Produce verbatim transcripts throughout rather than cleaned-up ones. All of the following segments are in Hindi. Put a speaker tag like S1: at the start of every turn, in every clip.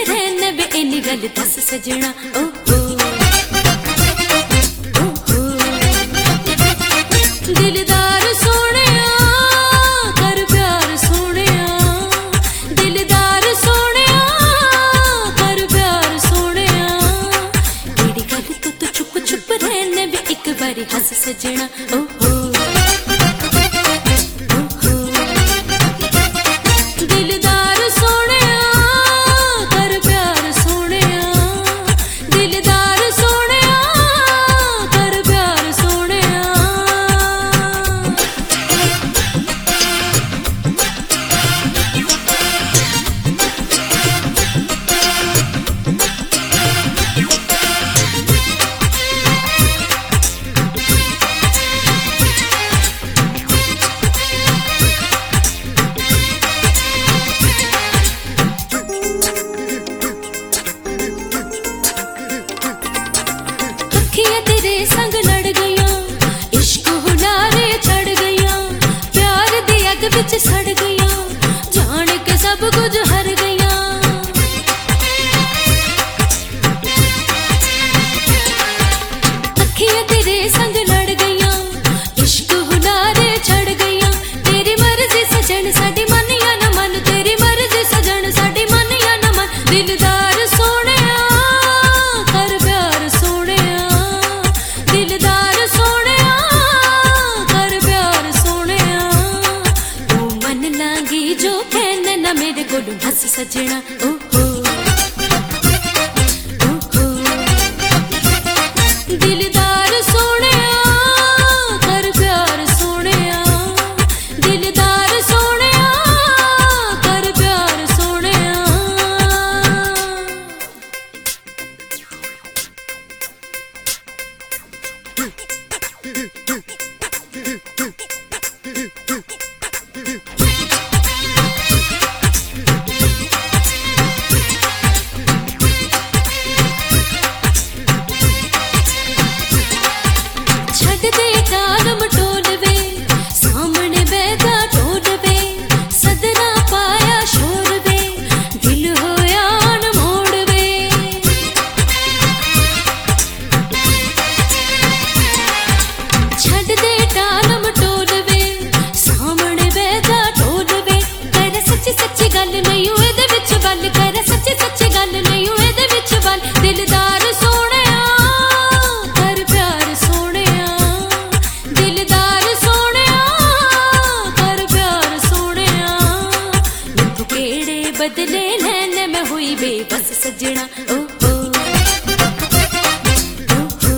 S1: रहने बे इन्नी गल दस सजना ओ हो ओ हो दिलदार सोहणिया कर प्यार सोहणिया दिलदार सोहणिया कर प्यार सोहणिया केड़ी गल तू तो चुप चुप रहने बे एक बारी हस सजना ओ हो तेरे संग लड़ गया इश्क हुलारे चढ़ गया प्यार दी अग विच सड़ गया जान के सब कुछ हर गया अखियां तेरे संग लड़ गया इश्क हुलारे चढ़ गया तेरी मर्जी सजन साडी मन या न मन तेरी मर्जी सजन साडी मन या न मन दिलदार सोहणिया कर प्यार सोहणिया दिलदार सोहणिया कर प्यार सोहणिया तू मन लांगी जो कहना ना मेरे कोलों हस सजना ओ हो ओ हो दिलदार सोहणिया कर प्यार सोहणिया दिलदार सोहणिया कर प्यार सोहणिया छड़ दे टालम टोलवे सामने बैठा टोलवे सदना पाया शोरवे दिल होया अनमोड़वे छड़ दे टालम टोलवे सामने बैठा टोलवे कर सच्ची सच्ची गल नहीं होए दे विच बल कर सच्ची सच्ची गल नहीं होए दे विच बल दिलदार सोहणिया कर प्यार सोहणिया दिलदार सोहणिया कर प्यार सोहणिया तू केड़े बदले लैने मैं हुई बेबस सजना ओ हो ओ हो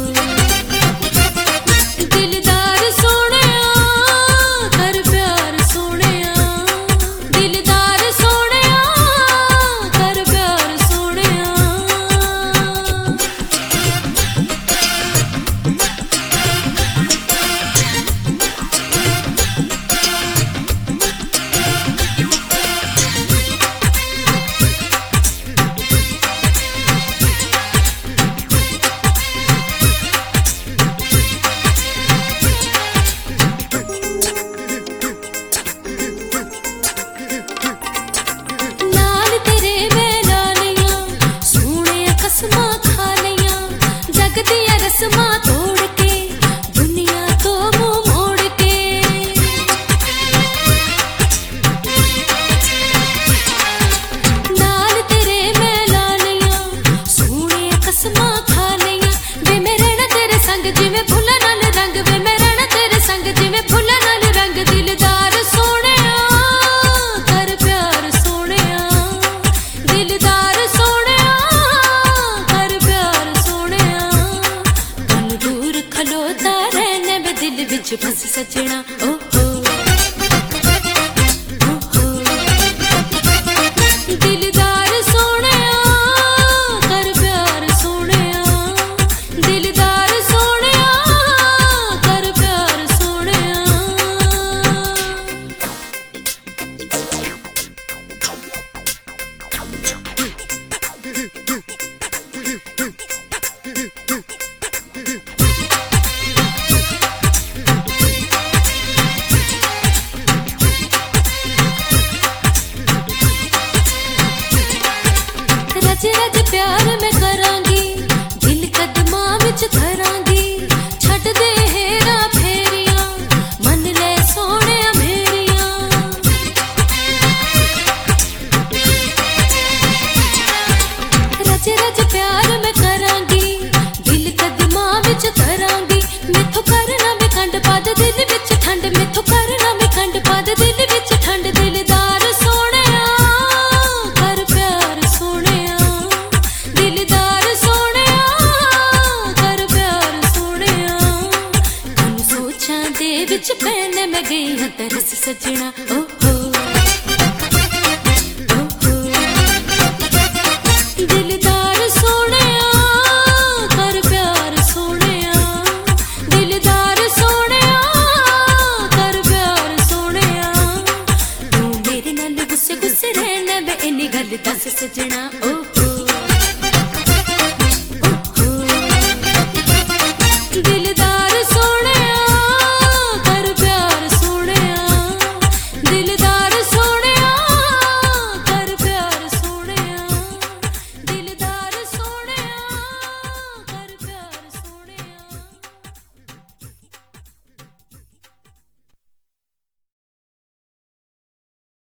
S1: दिलदार सोहणिया कर प्यार सोहणिया दिलदार सोहणिया कर प्यार सोहणिया लाल तेरे मैं लालियां सोहणिया कसमां खा लियां जग दियां रस्मां तोड़ के दुनिया तो मुंह मोड़ के लाल तेरे मैं लालियां सोहणिया कसमां खा लियां वे मैं रहना तेरे संग जिवें फुल्लां नाल रंग वे मैं रहना तेरे संग जिवें फुल्लां नाल रंग दिलदार सोहणिया कर प्यार सोहणिया दिलदार सोहणिया कर प्यार सोहणिया तन दूर खलोता रहने बे दिल विच बस सजना ओ हो ओ हो दिलदार सोहणिया कर प्यार सोहणिया दिलदार सोहणिया कर प्यार सोहणिया रज रज प्यार मैं करांगी, दिल कदमां विच धरांगी, छड्ड दे हेरा फेरियां, मन ले सोहणिया मेरियां। रज रज प्यार मैं करांगी, दिल कदमां विच धरांगी, मैथों करना वे खंड पद दिल विच ठंड, मैथों करना वे खंड पद दिल विच ठंड। दिलदार सोहणिया कर प्यार सोहणिया, दिलदार सोहणिया कर प्यार सोहणिया। तैनूं सोचां दे विच पैण मैं गई हां तरस सजना, ओ हो दिलदार सोहणिया कर प्यार सोहणिया, दिलदार सोहणिया कर प्यार सोहणिया। तू मेरे नाल गुस्से गुस्से रहना वे इन्नी गल दस सजना, ओ